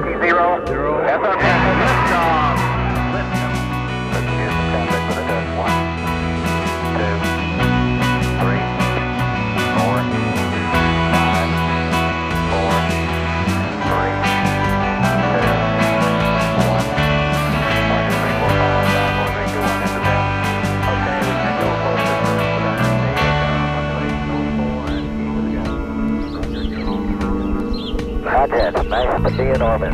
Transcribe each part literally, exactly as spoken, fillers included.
Yankee zero. Zero. S R P liftoff. Liftoff. Let's use the traffic for the test. One, two, three, four, five, four, three, two, one. One, two, three, four, five, five, four, three, two, one, into ten. Okay, we can go closer for that. Hot head, nice to be in orbit.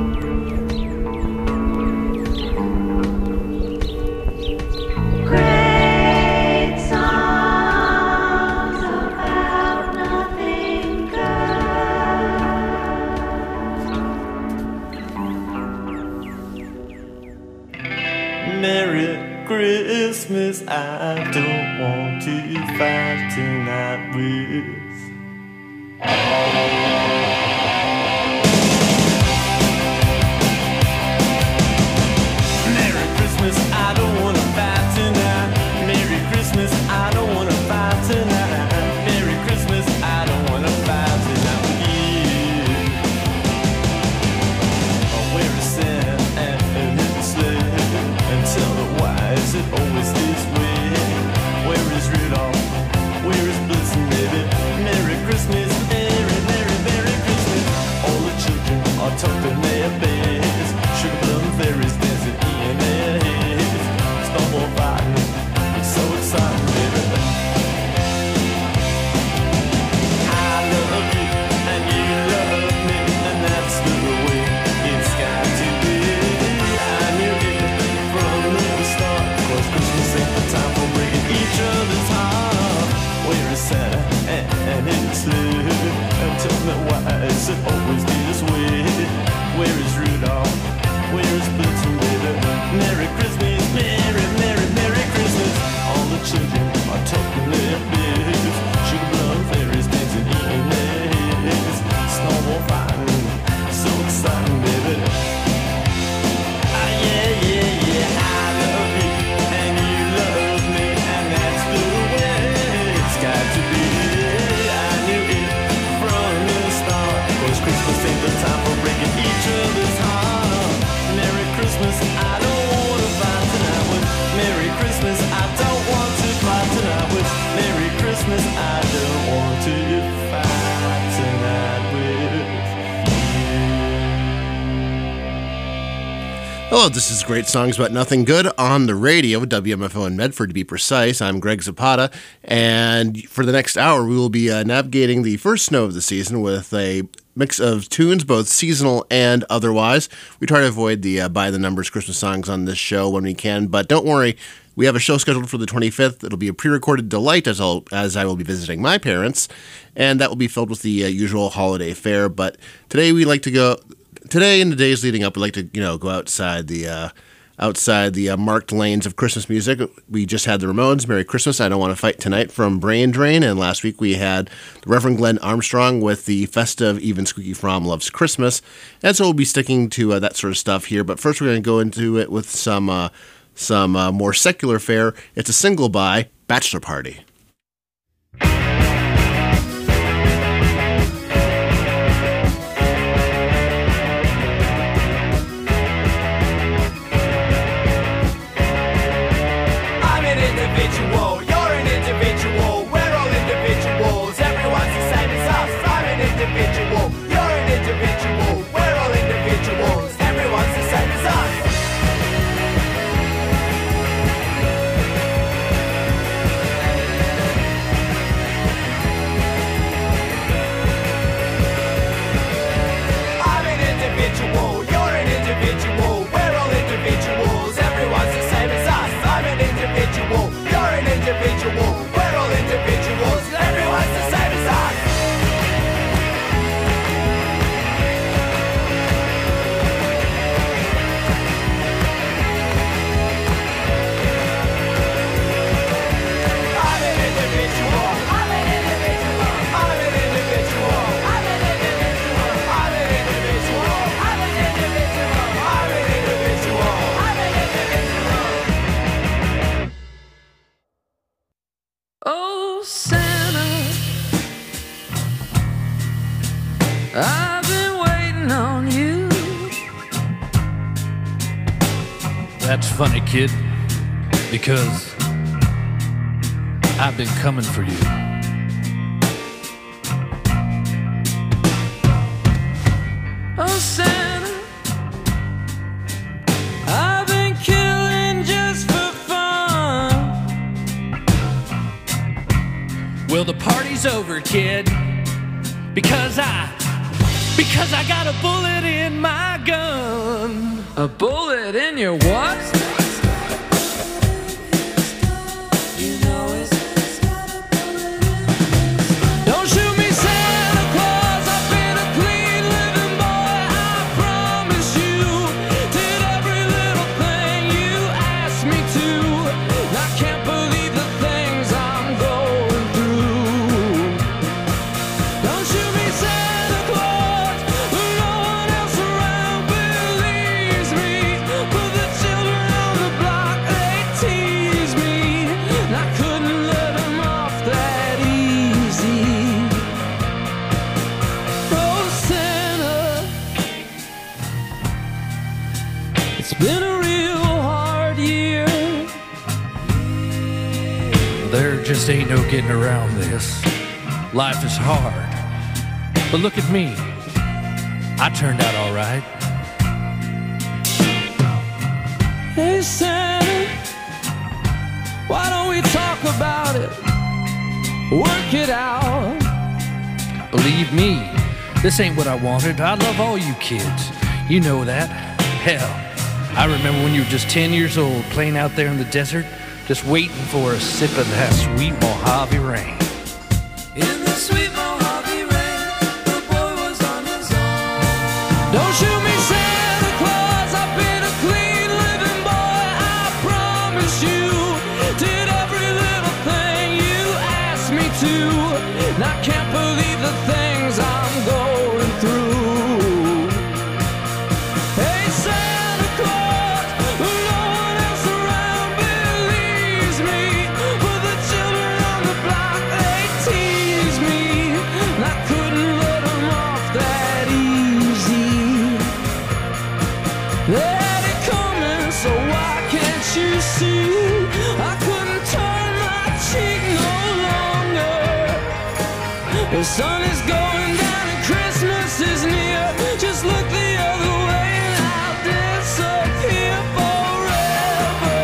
Great songs about nothing good. Merry Christmas, I don't want to fight tonight with. Merry Christmas, I don't want to fight tonight. Merry Christmas, I don't want to fight tonight. Merry Christmas, I don't want to fight tonight with you. Oh, where is Santa and his sled? And tell me why is it always this way? Where is Rudolph? Where is Blitzen, baby? Merry Christmas, Merry, Merry, Merry Christmas. All the children are tucked in their beds. Sugar plum fairies dancing in their heads. Snowball fighting, it's so exciting, baby. I love you and you love me, and that's the way it's got to be. I knew it from the start, 'cause Christmas ain't the time for breaking each other's heart. Where is Santa and, and his sled? And tell me why is it always this way? Where is Rudolph? Where is Blitzen, baby? Merry Christmas, Merry, Merry, Merry Christmas. All the children are tucked in their beds. Sugar plum fairies dancing in their heads. Snowball fighting, so exciting, baby. Ah, yeah, yeah, yeah, I love you and you love me, and that's the way it's got to be. I knew it from the start, 'cause Christmas ain't the time for breaking each other's heart. Merry Christmas, I don't want to fight tonight with. Merry Christmas, I don't want to fight tonight with. Merry Christmas, I don't want to fight tonight with you. Hello, this is Great Songs About Nothing Good on the radio, W M F O in Medford to be precise. I'm Greg Zapata, and for the next hour we will be uh, navigating the first snow of the season with a mix of tunes, both seasonal and otherwise. We try to avoid the uh, by-the-numbers Christmas songs on this show when we can, but don't worry, we have a show scheduled for the twenty-fifth. It'll be a pre-recorded delight as, I'll, as I will be visiting my parents, and that will be filled with the uh, usual holiday fare. But today we like to go... Today, in the days leading up, we'd like to, you know, go outside the uh, outside the uh, marked lanes of Christmas music. We just had the Ramones, Merry Christmas, I Don't Want to Fight Tonight from Brain Drain, and last week we had the Reverend Glenn Armstrong with the festive Even Squeaky Fromm Loves Christmas, and so we'll be sticking to uh, that sort of stuff here. But first, we're going to go into it with some uh, some uh, more secular fare. It's a single by Bachelor Party. Everyone's the same as us. That's funny, kid, because I've been coming for you. Oh, Santa, I've been killing just for fun. Well, the party's over, kid, because I, because I got a bullet in my gun. A bullet in your what? Don't shoot me, Santa Claus. I've been a clean living boy. I promise you. Did every little thing you asked me to. I can't believe the things I'm going through. Don't shoot me, Santa Claus. No one else around believes me. But the children on the block, they tease me. And I couldn't let them off that easy. Oh, Santa, it's been a real hard year. There just ain't no getting around this. Life is hard. But look at me. I turned out all right. Hey, Santa, why don't we talk about it? Work it out. Believe me, this ain't what I wanted. I love all you kids. You know that. Hell, I remember when you were just ten years old, playing out there in the desert, just waiting for a sip of that sweet Mojave rain. In the sweet Mojave rain, the boy was on his own. Don't shoot me, Santa Claus. I've been a clean living boy. I promise you. Did every little thing you asked me to. And I can't believe the things I'm going through. Hey, Santa Claus, no one else around believes me. But the children on the block, they tease me. And I couldn't let them off that easy. They had it coming, so why can't you see? I couldn't turn my cheek no longer. The sun is going down and Christmas is near. Just look the other way and I'll disappear forever.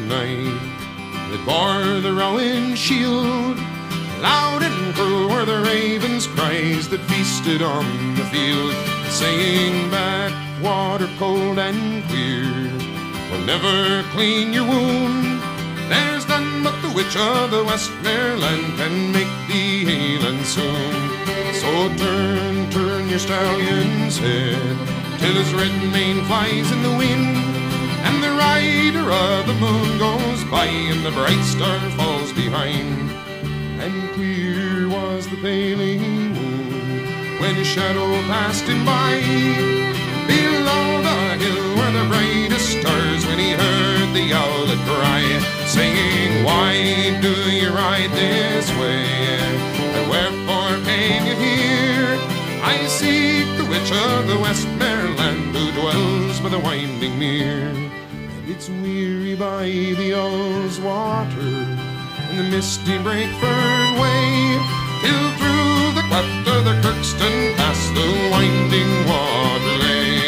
night that bore the Rowan shield. Loud and cruel were the ravens' cries that feasted on the field, saying, backwater cold and clear will never clean your wound. There's none but the witch of the Westmoreland can make thee hale and soon. So turn, turn your stallion's head till his red mane flies in the wind, and the rider of the moon goes by and the bright star falls behind. And clear was the paling moon when his shadow passed him by. Below the hill were the brightest stars when he heard the owlet cry, saying, why do you ride this way, and wherefore came you here? I seek the witch of the Westmoreland who dwells by the winding mere. And it's weary by the Owl's water and the misty brake fern way, till through the cleft of the Kirkston past the winding water lay.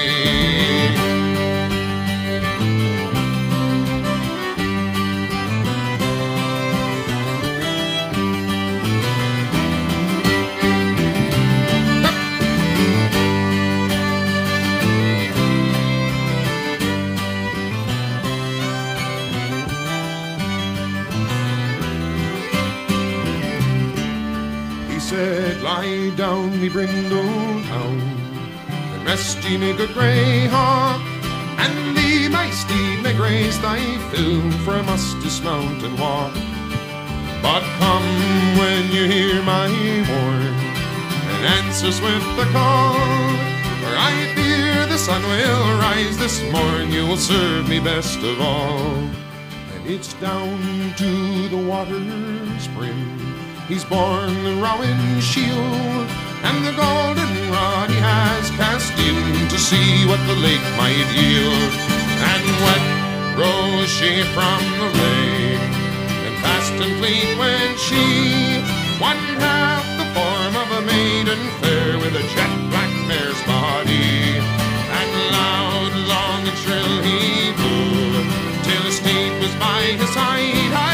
Said, lie down, me brindle town, and rest ye, me good grey hawk, and thee, my steed, may graze thy fill, for I must dismount and walk. But come when you hear my horn, and answer swift the call, for I fear the sun will rise this morn, you will serve me best of all. And it's down to the water's brim he's borne the Rowan shield, and the golden rod he has cast in to see what the lake might yield. And wet rose she from the lake, and fast and fleet went she, one half the form of a maiden fair with a jet black mare's body. And loud, long and shrill he blew, till his steed was by his side.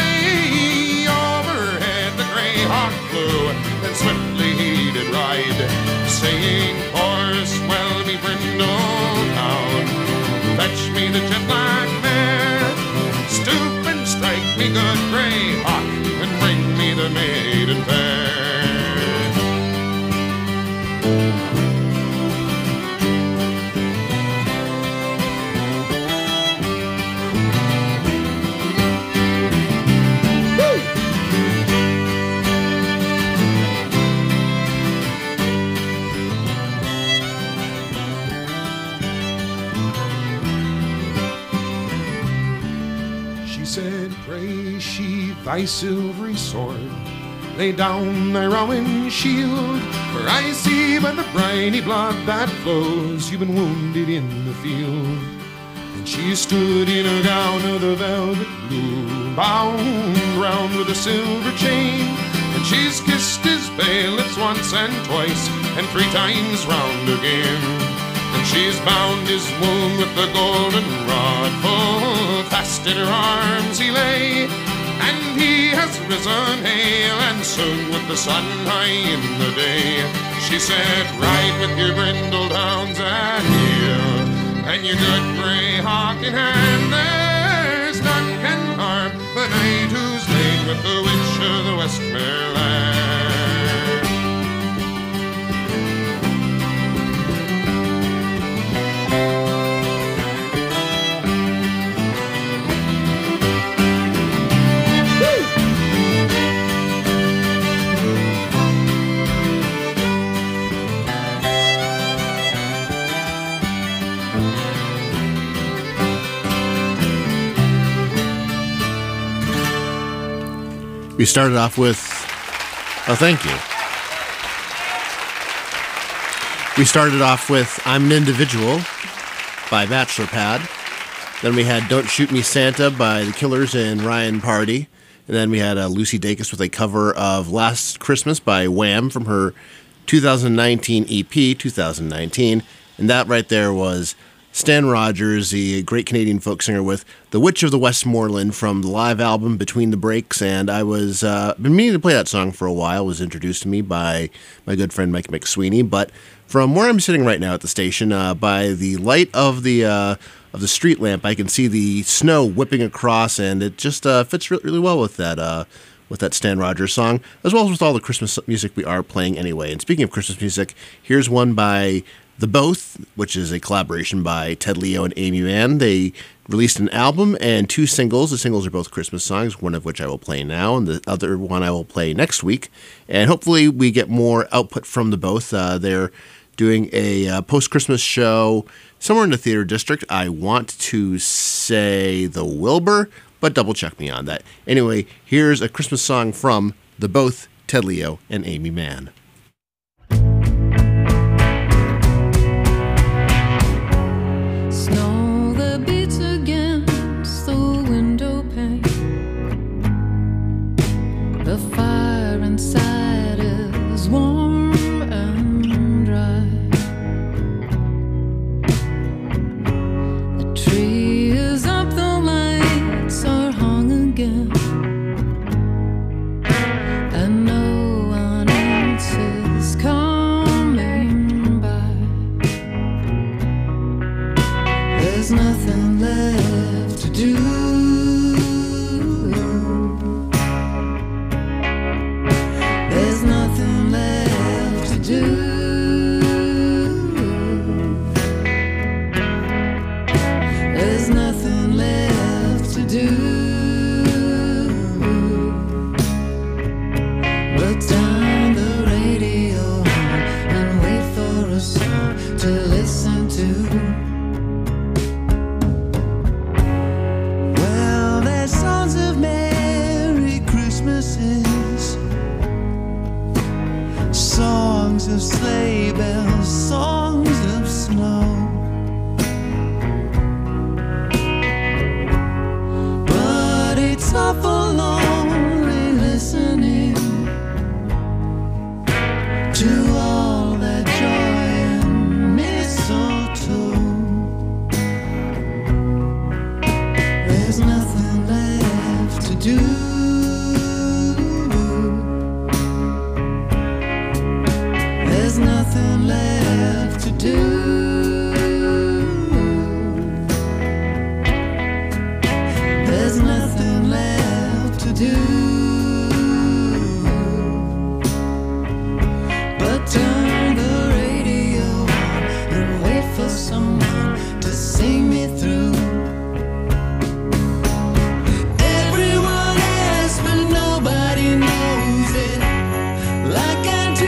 Hawk flew, and swiftly he did ride, saying, horse, well me brindle down, fetch me the jet black mare, stoop and strike me good grey hawk, and bring me the maiden fair. Thy silvery sword, lay down thy Rowan shield, for I see by the briny blood that flows you've been wounded in the field. And she stood in a gown of the velvet blue, bound round with a silver chain, and she's kissed his pale lips once and twice, and three times round again. And she's bound his wound with the golden rod, full fast in her arms he lay, and he has risen hale and soon with the sun high in the day. She said, ride with your brindled hounds and heel, and your good grey hawk in hand. There's none can harm the knight who's laid with the witch of the Westmoreland. We started off with, oh, thank you. We started off with I'm an Individual by Bachelor Pad. Then we had Don't Shoot Me Santa by The Killers and Ryan Party. And then we had uh, Lucy Dacus with a cover of Last Christmas by Wham from her two thousand nineteen E P, two thousand nineteen. And that right there was Stan Rogers, the great Canadian folk singer, with The Witch of the Westmoreland from the live album Between the Breaks. And I was uh, been meaning to play that song for a while. It was introduced to me by my good friend Mike McSweeney. But from where I'm sitting right now at the station, uh, by the light of the uh, of the street lamp, I can see the snow whipping across, and it just uh, fits really, really well with that uh, with that Stan Rogers song, as well as with all the Christmas music we are playing anyway. And speaking of Christmas music, here's one by The Both, which is a collaboration by Ted Leo and Amy Mann. They released an album and two singles. The singles are both Christmas songs, one of which I will play now, and the other one I will play next week. And hopefully we get more output from The Both. Uh, they're doing a uh, post-Christmas show somewhere in the Theater District. I want to say the Wilbur, but double-check me on that. Anyway, here's a Christmas song from The Both, Ted Leo and Amy Mann. Snow that beats against the window pane. The fire inside is warm and dry. The tree is up, the lights are hung again, and no one else is coming by. There's nothing left to do. There's nothing left to do. There's nothing left to do but turn the radio on and wait for a song to listen to. Well, there's songs of Merry Christmases, songs of sleigh bells, songs of snow. But it's awful lonely listening to all that joy and mistletoe. There's nothing left to do. There's nothing left to do. There's nothing left to do but turn the radio on and wait for someone to sing me through. Everyone asks, but nobody knows it like I do.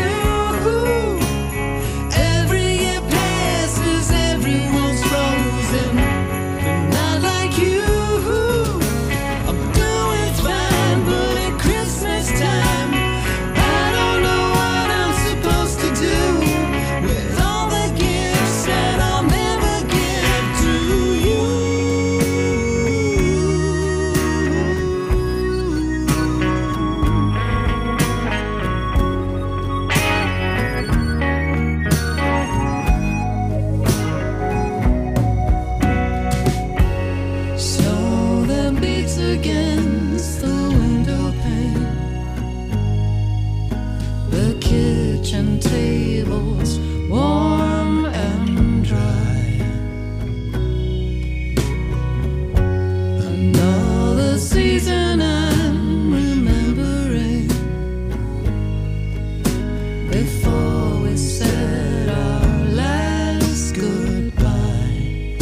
Every year passes, everyone's frozen, but not like you. I'm doing fine, but at Christmas time, I don't know what I'm supposed to do with all the gifts that I'll never give to you. Snow that beats against the window pane. The kitchen table's warm and dry. Another season I'm remembering before we said our last goodbye.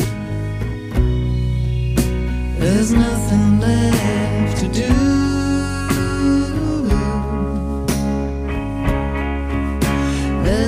There's nothing left to do. There's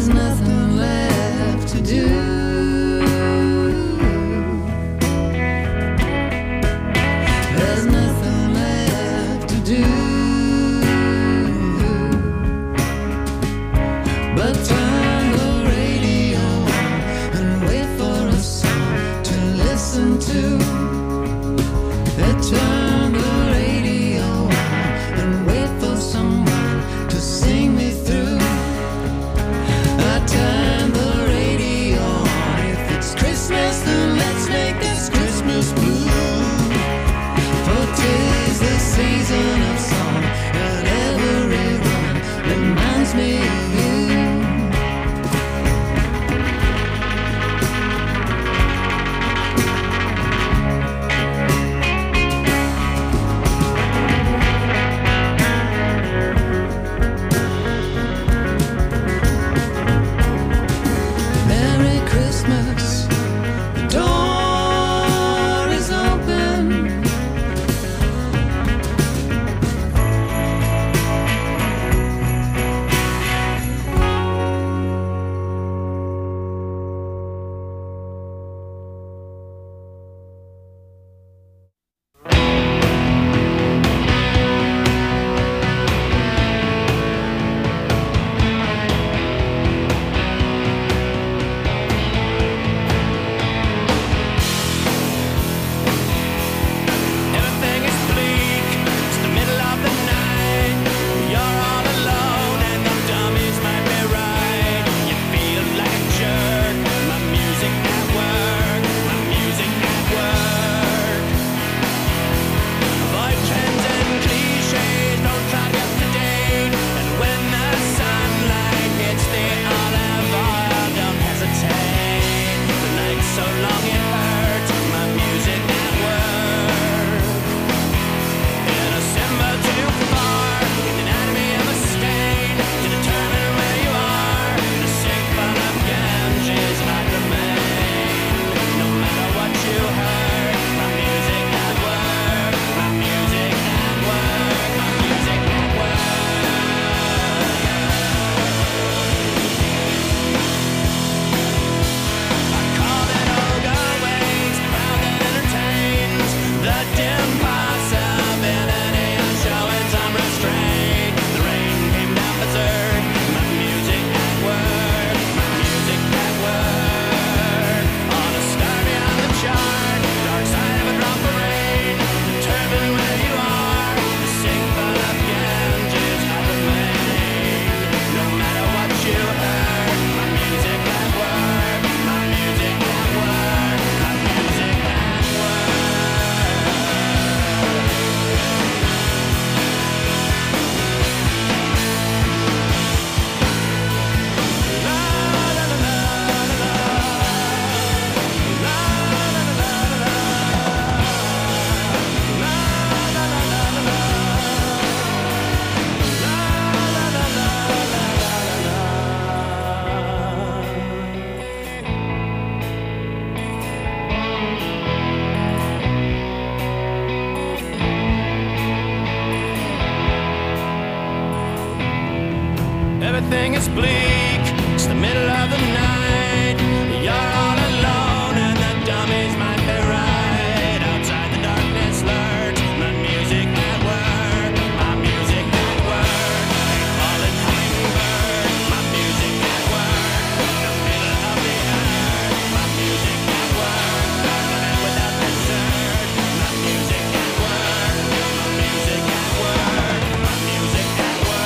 everything is bleak. It's the middle of the night. You're all alone and the dummies might be right. Outside the darkness lurks the music at work. My music at work. They call it hummingbird. My music at work. The middle of the earth. My music at work. The man without the shirt. My music at work. My music at work. My music at work.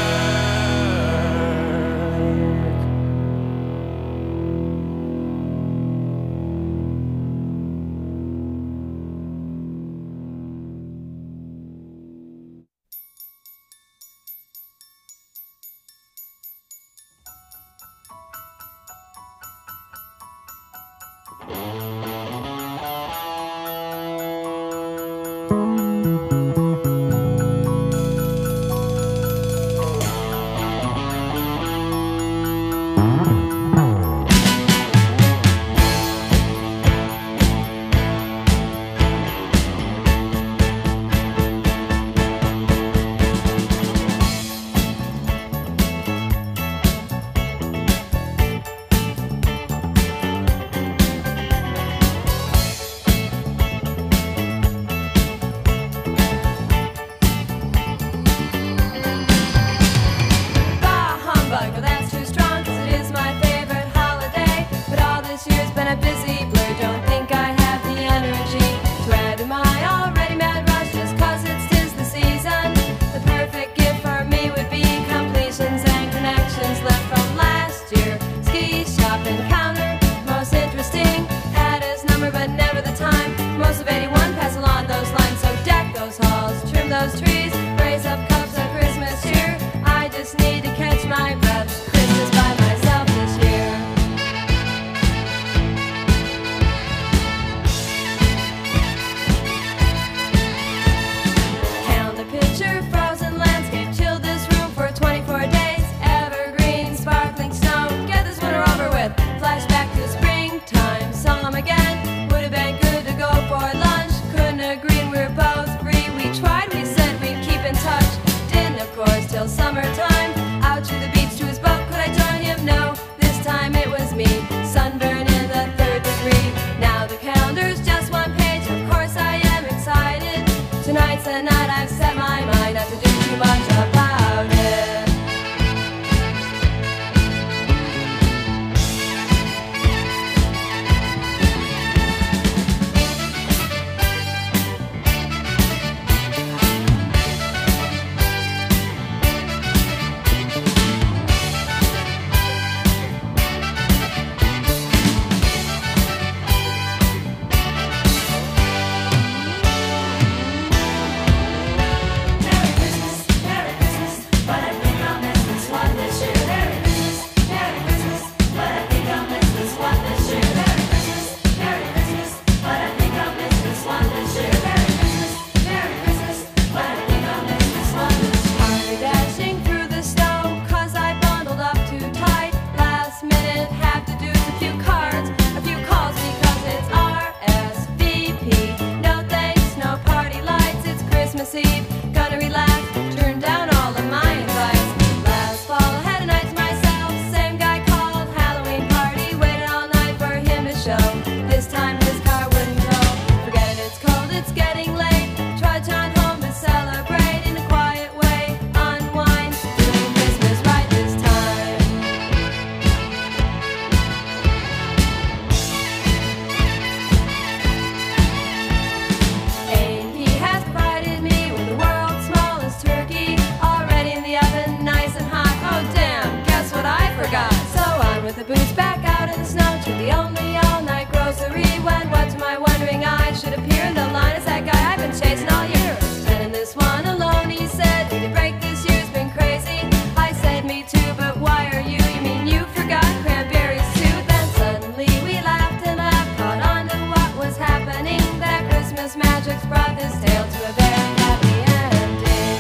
Bah, humbug, well, that's too strong, 'cause it is my favorite holiday. But all this year's been a busy blur. Don't think I have the energy to add to my already mad rush, just 'cause it's tis the season. The perfect gift for me would be completions and connections left from last year. Ski shop encounter, most interesting. Had his number, but never the time. Most of eighty-one pass along those lines, so deck those halls, trim those trees, raise up cups of Christmas cheer. I just need to catch my breath. Christmas by myself this year. Calendar picture, frozen landscape, chill this room for twenty-four days. Evergreen, sparkling snow, get this winter over with. Flashback to springtime, saw him again. Would have been good to go for lunch. Couldn't agree, and we were both free. We tried, we said we'd keep in touch. Didn't, of course, till summertime. Out to the beach to his boat, could I join him? No, this time it was me. Sunburn in the third degree. Now the calendar's just one page. Of course I am excited. Tonight's the night I've set my mind not to do too much about it. Merry Christmas, Merry Christmas, but I think I'll miss this one this year. Merry Christmas, Merry Christmas, but I think I'll miss this one this year. Merry Christmas, Merry Christmas, but I think I'll miss this one this year. Merry Christmas, Merry Christmas, but I think I'll miss this one this year. Hardly dashing through the snow, 'cause I bundled up too tight. Last minute, have to do a few cards, a few calls, because it's R S V P. No thanks, no party lights, it's Christmas Eve. Gonna relax, turn down all of my invites. Last fall, had a night to myself. Same guy called, Halloween party. Waited all night for him to show. This time his car wouldn't go. Forget it, it's cold, it's getting late. Trudge on home to celebrate in a quiet way. Unwind, doing Christmas right this time. A and P has provided me with the world's smallest turkey, already in the oven, nice and hot. Oh damn, guess what I forgot? So on with the boots, back out in the snow to the only all-night grocery. When what to my wondering eyes should appear in the line is that guy I've been chasing all year. Spending this one alone, he said. Need a break, this year's been crazy. I said me too, but why are you? You mean you forgot cranberries too? Then suddenly we laughed and laughed, caught on to what was happening. That Christmas magic's brought this tale to a very happy ending.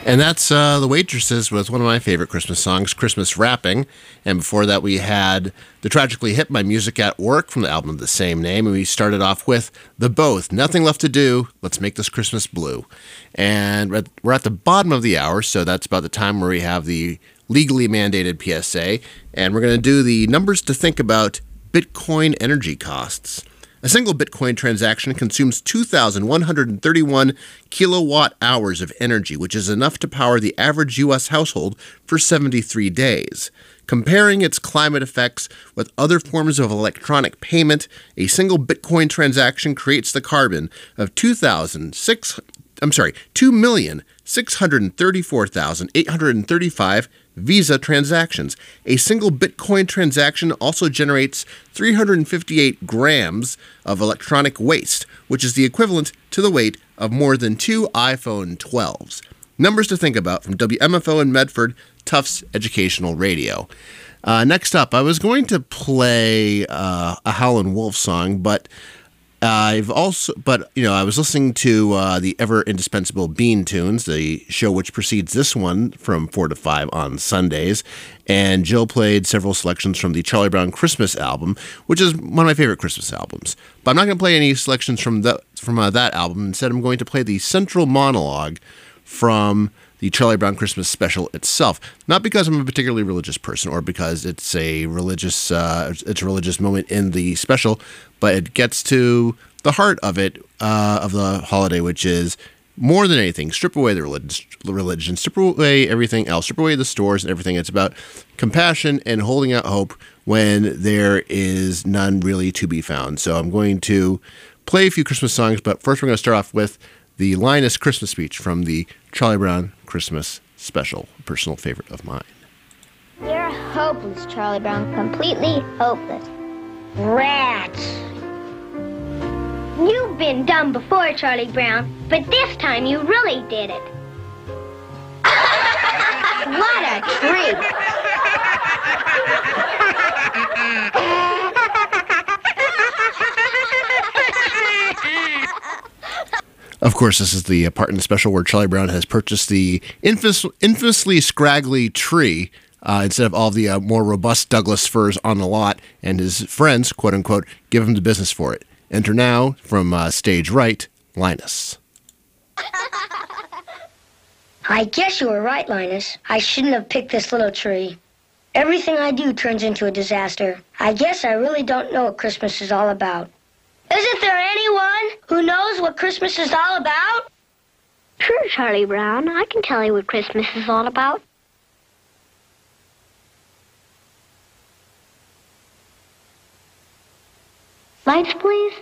And that's uh, The Waitresses with one of my favorite Christmas songs, Christmas Wrapping. And before that, we had The Tragically Hip by Music at Work from the album of the same name. And we started off with The Both, Nothing Left to Do, Let's Make This Christmas Blue. And we're at, we're at the bottom of the hour, so that's about the time where we have the legally mandated P S A. And we're going to do the numbers to think about Bitcoin energy costs. A single Bitcoin transaction consumes two thousand one hundred thirty-one kilowatt hours of energy, which is enough to power the average U S household for seventy-three days. Comparing its climate effects with other forms of electronic payment, a single Bitcoin transaction creates the carbon of two thousand six I'm sorry, two million six hundred thirty-four thousand eight hundred thirty-five Visa transactions. A single Bitcoin transaction also generates three hundred fifty-eight grams of electronic waste, which is the equivalent to the weight of more than two iPhone twelves. Numbers to think about from W M F O in Medford, Tufts Educational Radio. Uh, next up, I was going to play uh, a Howlin' Wolf song, but I've also, but you know, I was listening to uh, the ever indispensable Bean Tunes, the show which precedes this one from four to five on Sundays, and Jill played several selections from the Charlie Brown Christmas album, which is one of my favorite Christmas albums. But I'm not going to play any selections from the from uh, that album. Instead, I'm going to play the central monologue from the Charlie Brown Christmas special itself. Not because I'm a particularly religious person or because it's a religious uh, it's a religious moment in the special, but it gets to the heart of it, uh, of the holiday, which is more than anything, strip away the religion, religion, strip away everything else, strip away the stores and everything. It's about compassion and holding out hope when there is none really to be found. So I'm going to play a few Christmas songs, but first we're going to start off with the Linus Christmas speech from the Charlie Brown Christmas special, a personal favorite of mine. You're hopeless, Charlie Brown. Completely hopeless. Rats. You've been dumb before, Charlie Brown, but this time you really did it. What a treat. Of course, this is the part in the special where Charlie Brown has purchased the infamous, infamously scraggly tree uh, instead of all the uh, more robust Douglas firs on the lot, and his friends, quote-unquote, give him the business for it. Enter now, from uh, stage right, Linus. I guess you were right, Linus. I shouldn't have picked this little tree. Everything I do turns into a disaster. I guess I really don't know what Christmas is all about. Isn't there anyone who knows what Christmas is all about? Sure, Charlie Brown. I can tell you what Christmas is all about. Lights, please.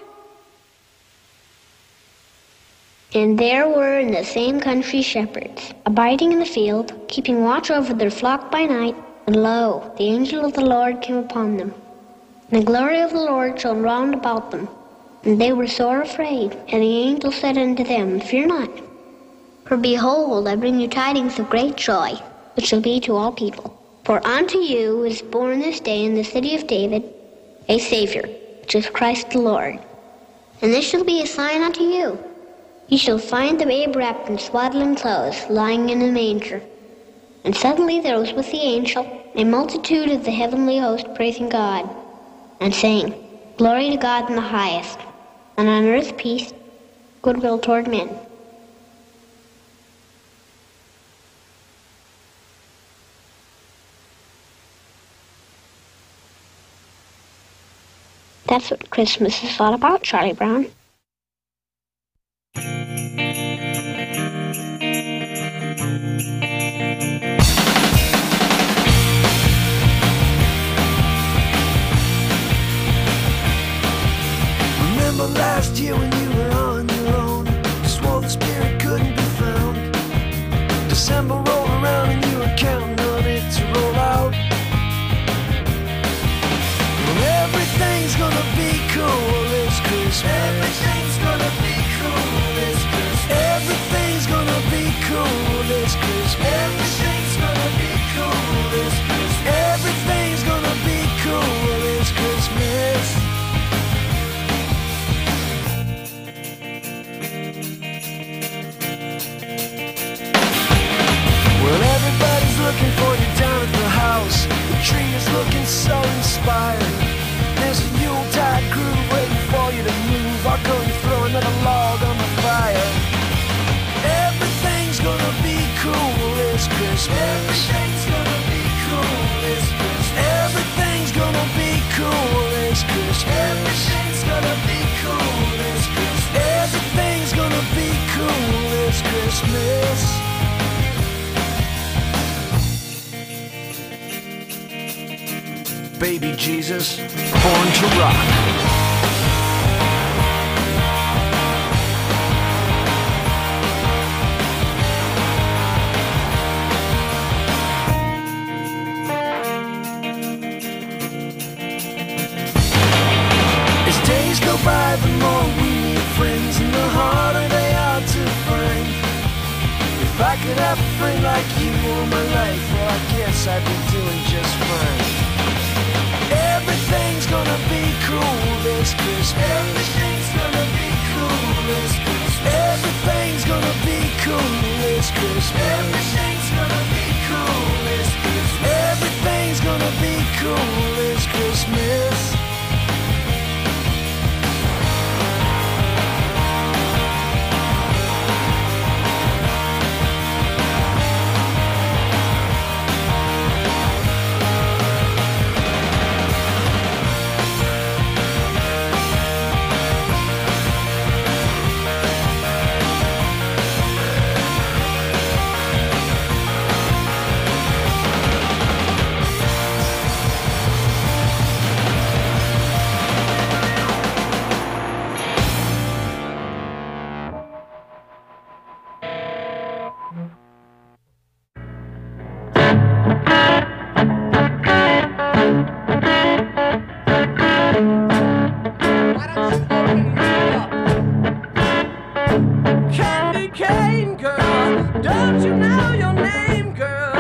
And there were in the same country shepherds, abiding in the field, keeping watch over their flock by night. And lo, the angel of the Lord came upon them. And the glory of the Lord shone round about them. And they were sore afraid. And the angel said unto them, Fear not. For behold, I bring you tidings of great joy, which shall be to all people. For unto you is born this day in the city of David a Savior, which is Christ the Lord. And this shall be a sign unto you. Ye shall find the babe wrapped in swaddling clothes, lying in a manger. And suddenly there was with the angel a multitude of the heavenly host praising God, and saying, Glory to God in the highest, and on earth peace, goodwill toward men. That's what Christmas is all about, Charlie Brown. Remember last year when you were on your own, swore the spirit couldn't be found. December rolled around and you were counting on it to roll out. Well, everything's gonna be cool this Christmas. Everything's gonna be cool this Christmas. Everything's gonna be cool this Christmas. Everything's gonna be cool this Christmas. Everything's gonna be cool this Christmas. baby Jesus, born to rock. As days go by, the more we need friends, and the harder they are to find. If I could have a friend like you all my life, well, I guess I'd be doing just fine. Everything's gonna be cool this Christmas. Everything's gonna be cool this Christmas. Everything's gonna be cool this Christmas. Everything's gonna be cool this Christmas. Everything's gonna be cool this Christmas. Candy cane girl, don't you know your name, girl?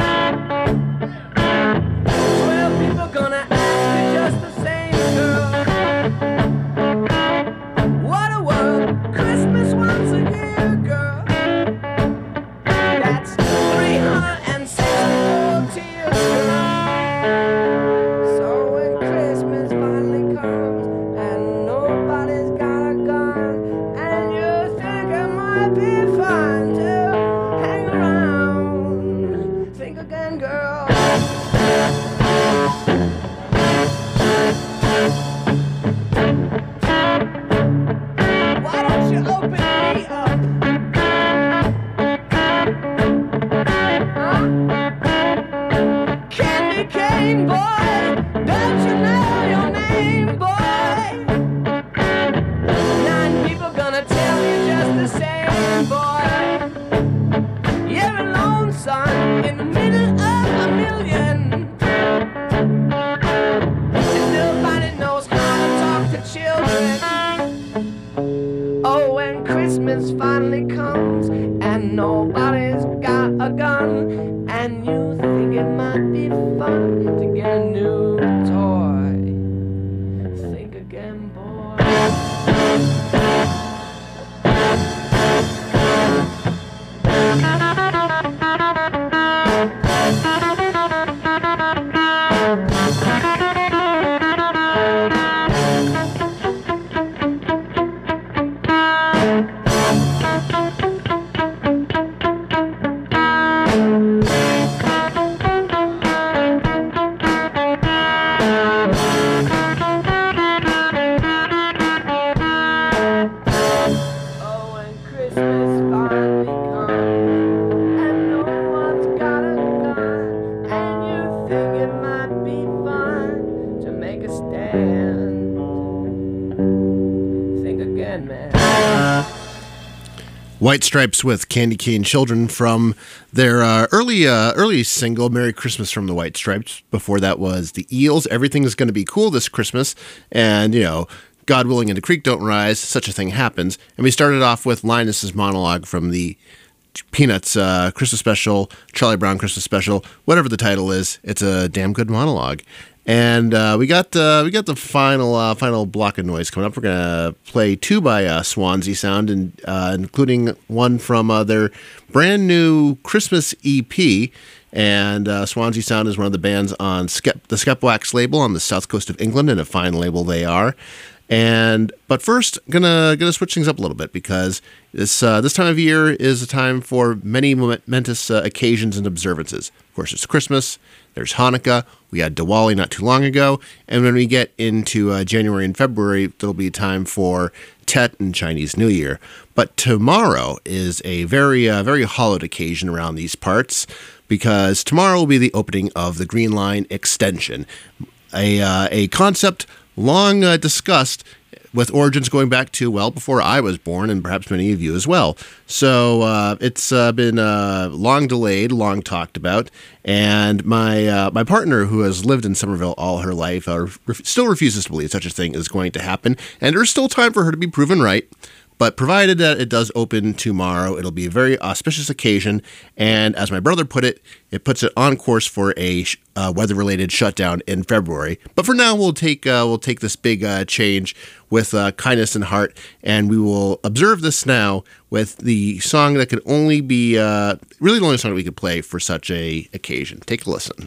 Twelve people gonna ask you just the same, girl. What a world, Christmas once a year, girl. That's three hundred sixty-four tears, girl. So when Christmas finally comes and nobody's got a gun, and you think it might be fun to hang around, think again, girl. Why don't you open me up? Huh? Candy cane boy, don't you know your name, boy? Nine people gonna tell you just the same, boy. You're alone, son, in the middle of a million. And nobody knows how to talk to children. Oh, when Christmas finally comes and nobody's got a gun, and you think it might be fun to get a new toy, think again, boy. Oh, when Christmas finally comes and no one's got a gun, and you think it might be fun to make a stand, think again, man. White Stripes with Candy Cane Children from their uh, early uh, early single, Merry Christmas from the White Stripes. Before that was the Eels, Everything's Gonna Be Cool This Christmas. And, you know, God Willing and the Creek Don't Rise, Such a Thing Happens. And we started off with Linus's monologue from the Peanuts uh, Christmas special, Charlie Brown Christmas special, whatever the title is. It's a damn good monologue. And uh, we got uh, we got the final uh, final block of noise coming up. We're gonna play two by uh, Swansea Sound, and uh, including one from uh, their brand new Christmas E P. And uh, Swansea Sound is one of the bands on Skep- the Skepwax label on the south coast of England, and a fine label they are. And but first, gonna gonna switch things up a little bit, because this uh, this time of year is a time for many momentous uh, occasions and observances. Of course, it's Christmas. There's Hanukkah. We had Diwali not too long ago, and when we get into uh, January and February, there'll be time for Tet and Chinese New Year. But tomorrow is a very uh, very hallowed occasion around these parts, because tomorrow will be the opening of the Green Line extension. a uh, a concept long uh, discussed, with origins going back to, well, before I was born, and perhaps many of you as well. So uh, it's uh, been uh, long delayed, long talked about, and my uh, my partner, who has lived in Somerville all her life, uh, ref- still refuses to believe such a thing is going to happen, and there's still time for her to be proven right. But provided that it does open tomorrow, it'll be a very auspicious occasion. And as my brother put it, it puts it on course for a uh, weather-related shutdown in February. But for now, we'll take uh, we'll take this big uh, change with uh, kindness and heart, and we will observe this now with the song that could only be uh, really the only song that we could play for such a occasion. Take a listen.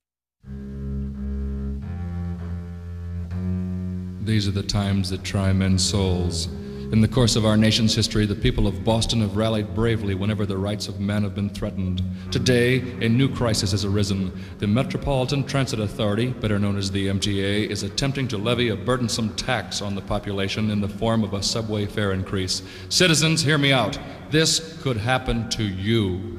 These are the times that try men's souls. In the course of our nation's history, the people of Boston have rallied bravely whenever the rights of man have been threatened. Today, a new crisis has arisen. The Metropolitan Transit Authority, better known as the M T A, is attempting to levy a burdensome tax on the population in the form of a subway fare increase. Citizens, hear me out. This could happen to you.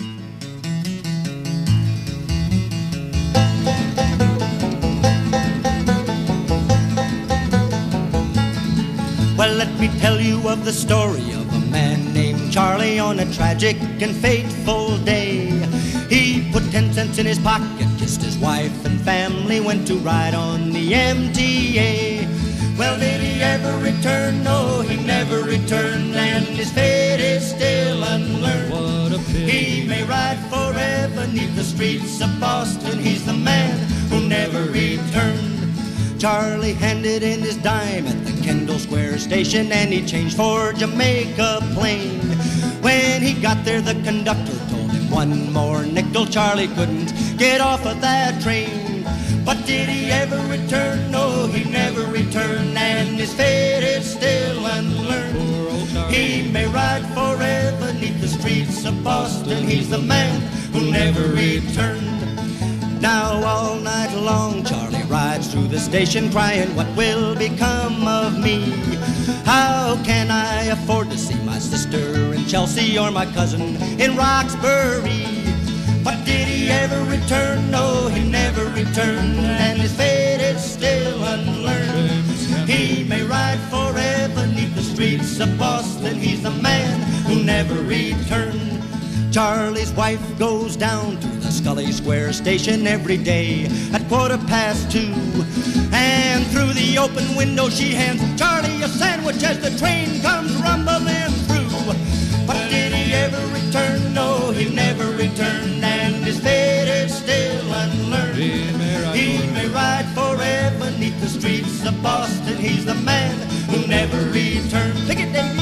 Well, let me tell you of the story of a man named Charlie on a tragic and fateful day. He put ten cents in his pocket, kissed his wife and family, went to ride on the M T A. Well, did he ever return? No, he never returned, and his fate is still unlearned. What a pity. He may ride forever neath the streets of Boston. He's the man who never returned. Charlie handed in his dime at the Kendall Square station, and he changed for Jamaica Plain. When he got there, the conductor told him one more nickel. Charlie couldn't get off of that train. But did he ever return? No, he never returned, and his fate is still unlearned. He may ride forever neath the streets of Boston. He's the man who never returned. Now all night long Charlie rides through the station crying, what will become of me? How can I afford to see my sister in Chelsea or my cousin in Roxbury? But did he ever return? No, he never returned, and his fate is still unlearned. He may ride forever neath the streets of Boston. He's the man who never returned. Charlie's wife goes down to the Scully Square station every day at quarter past two. And through the open window she hands Charlie a sandwich as the train comes rumbling through. But did he ever return? No, he never returned, and his fate is still unlearned. He may ride forever neath the streets of Boston. He's the man who never returned. Pick it, Davey.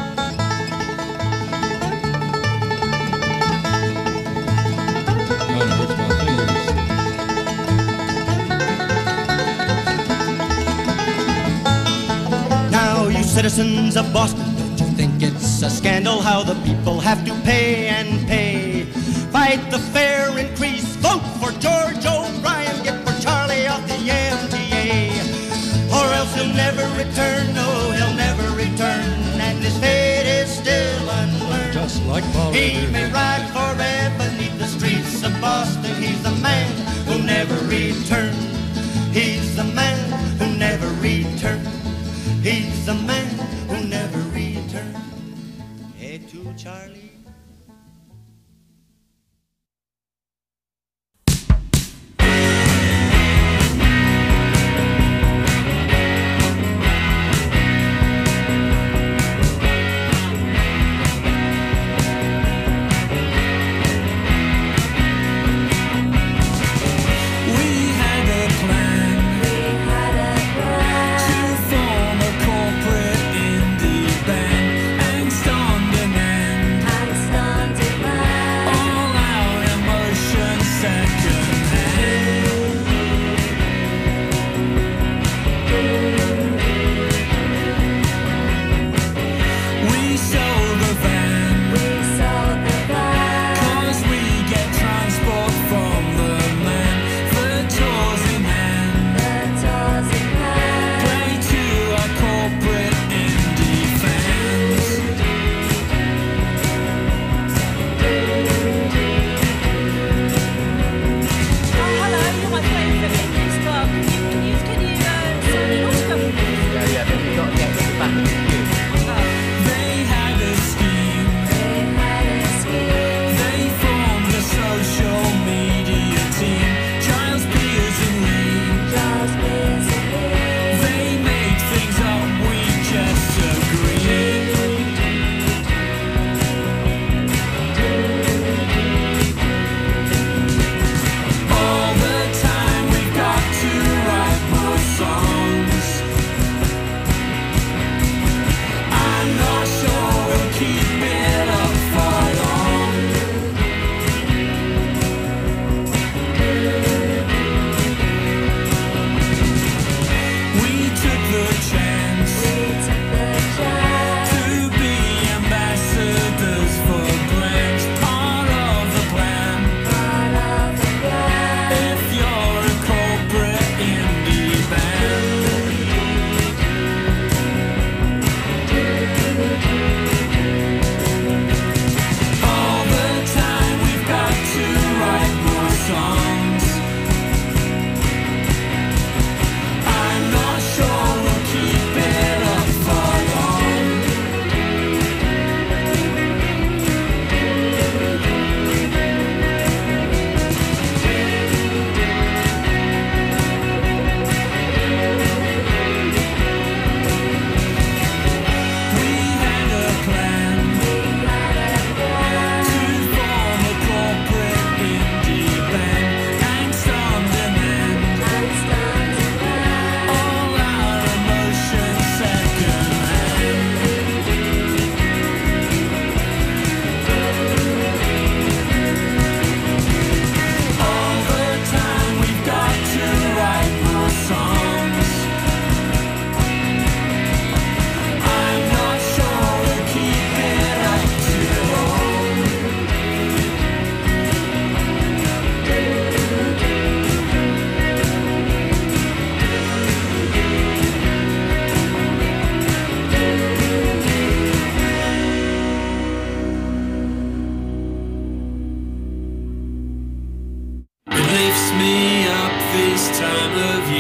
Now, you citizens of Boston, don't you think it's a scandal how the people have to pay and pay? Fight the fare increase, vote for George O'Brien, get for Charlie off the M T A. Or else he'll never return, no, he'll never return, and his fate is still unlearned. Just like Paul He Revere. may ride forever neath the streets of Boston. He's the man who never returned. He's the man who never returned. He's the man who never returned. Hey, to Charlie. Angst an den End.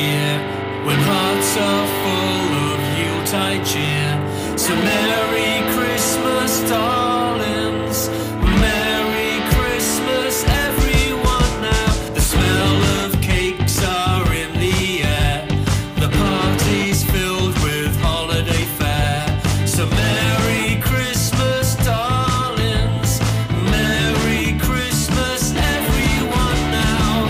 year, when hearts are full of Yuletide cheer. So Merry Christmas, darlings. Merry Christmas, everyone now. The smell of cakes are in the air. The party's filled with holiday fare. So Merry Christmas, darlings. Merry Christmas, everyone now.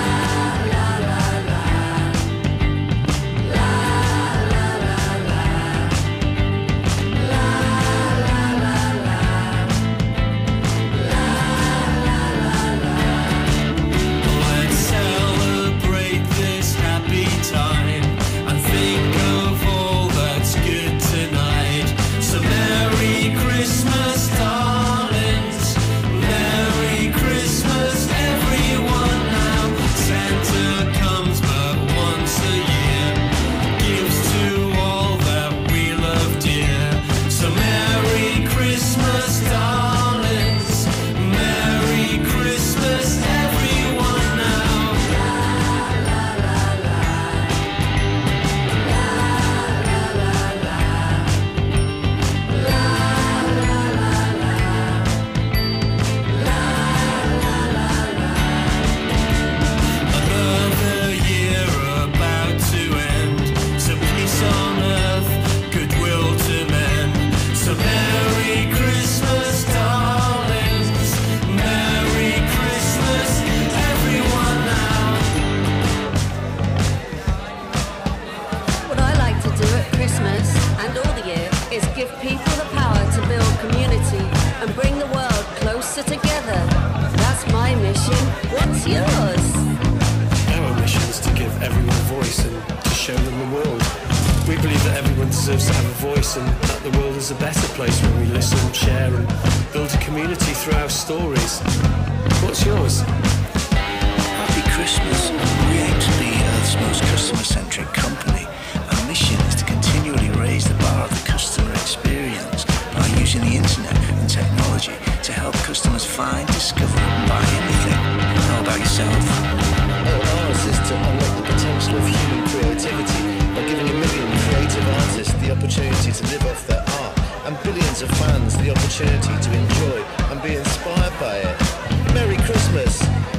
Let's celebrate this happy time and think of all that's good tonight. So Merry Christmas, darlings. Merry Christmas, everyone now. Santa comes but once a year, gives to all that we love dear. So Merry Christmas, darlings. Merry Christmas, everyone now. Another year about to end. So peace on earth, goodwill to men. So Merry Christmas, darlings. Merry Christmas, everyone now. What I like to do at Christmas and all the year is give people the power to build community and bring the world closer together. That's my mission. What's yours? Our mission is to give everyone a voice and to show them the world. We believe that everyone deserves to have a voice and that the world is a better place when we listen, share and build a community through our stories. What's yours? Happy Christmas. We aim to be Earth's most customer-centric company. Our mission is to continually raise the bar of the customer experience by using the internet and technology to help customers find, discover and buy anything. How about yourself? Ours is to unlock the potential of human creativity by giving a million creative artists the opportunity to live off their art and billions of fans the opportunity to enjoy and be inspired by it. Merry Christmas!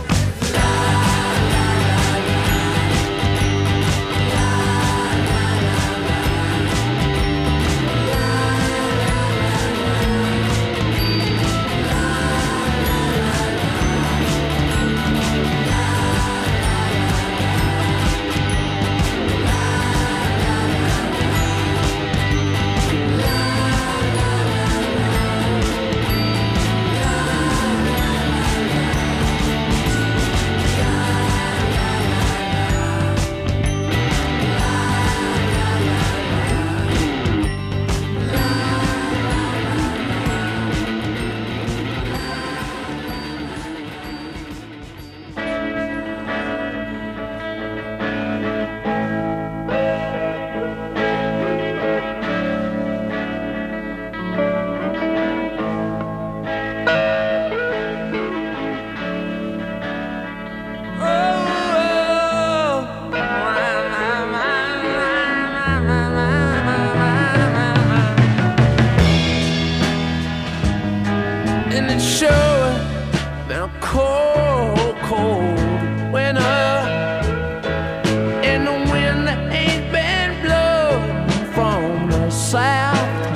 And it sure been a cold, cold winter. And the wind that ain't been blowing from the south.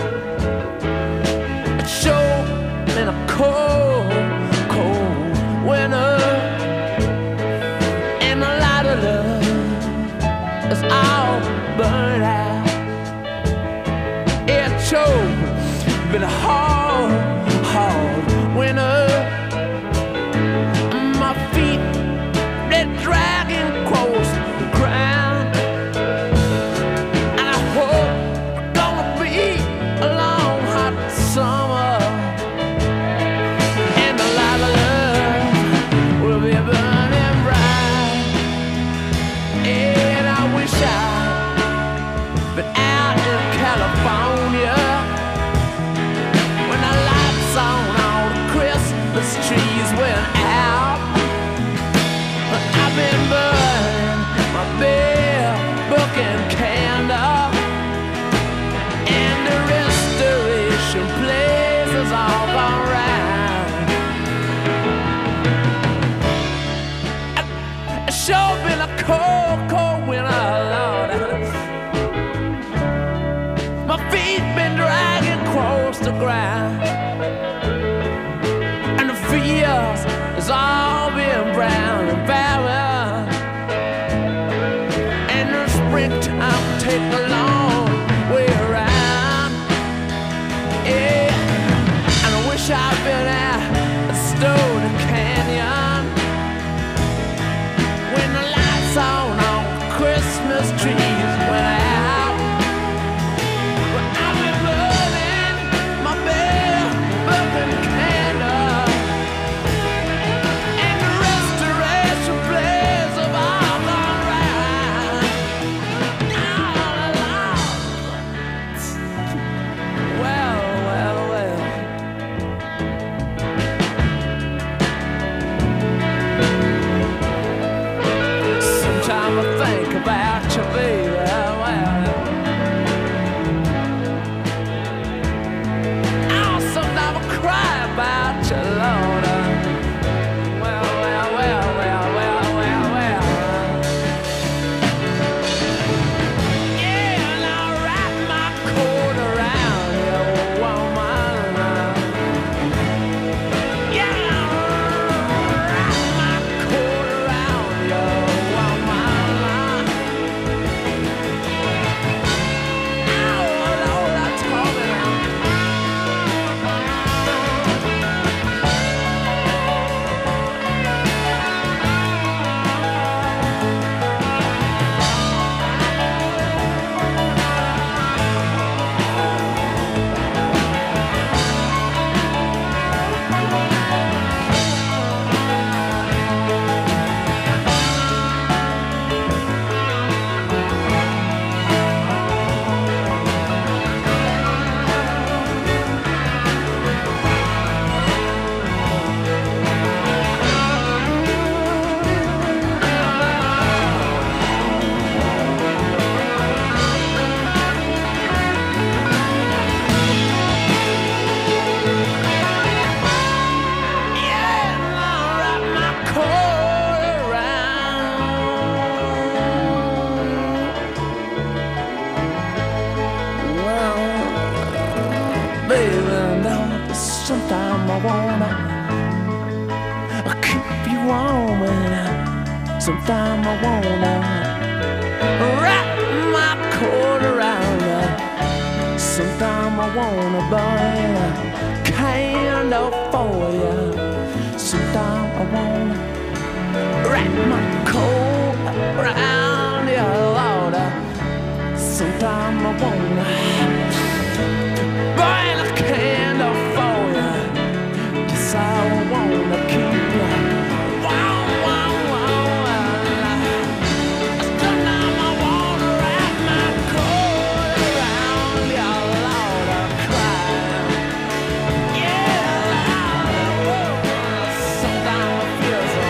It sure been a cold, cold winter. And a lot of love is all burned out. It sure been a hard, hard winter. My feet, they're dragging close to the ground. And I hope it's gonna be a long, hot summer. And a lot of love will be burning bright. And I wish I'd been out in California when the lights on all the Christmas trees went out. But I've been burning my bed take time, take the long way around. Yeah, and I wish I'd been at Stone Canyon when the lights on on Christmas trees went out. But I've been burning my bare burning candle, and the restoration plays of all gone right. All along. Well, well, well. Sometimes I think about you, baby. Well, oh, sometimes I cry about you, Lord. Well, well, well, well, well, well, well. Yeah, and I'll wrap my coat around you, woman. Yeah, I'll wrap my coat around you, woman. Oh, Lord, I told you. Sometimes I wanna keep you warm, and sometimes I wanna wrap my coat around you. Sometimes I wanna burn a candle for you. Sometimes I wanna wrap my coat around you, Lord. Sometimes I wanna burn a candle for you. Yes, I wanna keep you warm, warm, warm. Sometimes I wanna wrap my coat around you, Lord. I cry. Yeah, Lord. Sometimes I feel so.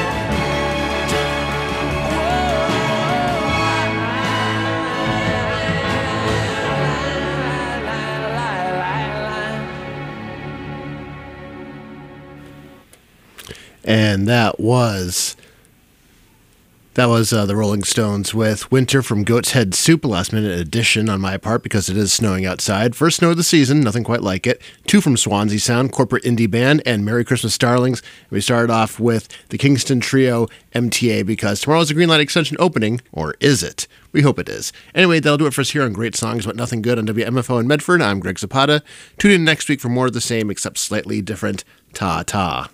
And that was that was uh, the Rolling Stones with Winter from Goat's Head Soup, a last minute addition on my part because it is snowing outside. First snow of the season, nothing quite like it. Two from Swansea Sound, Corporate Indie Band, and Merry Christmas Starlings. We started off with the Kingston Trio M T A because tomorrow's the Greenlight Extension opening, or is it? We hope it is. Anyway, that'll do it for us here on Great Songs But Nothing Good on W M F O in Medford. I'm Greg Zapata. Tune in next week for more of the same except slightly different. Ta-ta.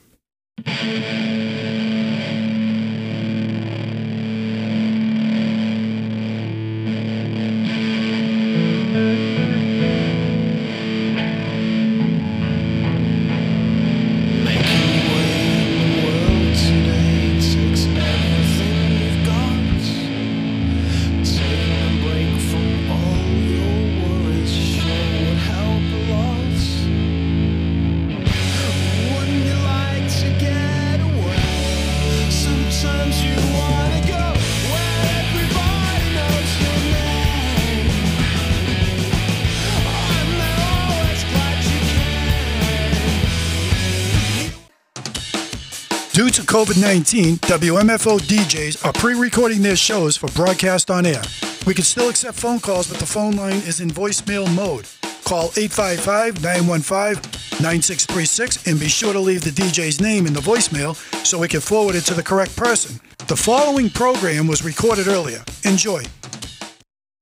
Due to COVID nineteen, W M F O D Js are pre-recording their shows for broadcast on air. We can still accept phone calls, but the phone line is in voicemail mode. Call eight five five, nine one five, nine six three six and be sure to leave the D J's name in the voicemail so we can forward it to the correct person. The following program was recorded earlier. Enjoy.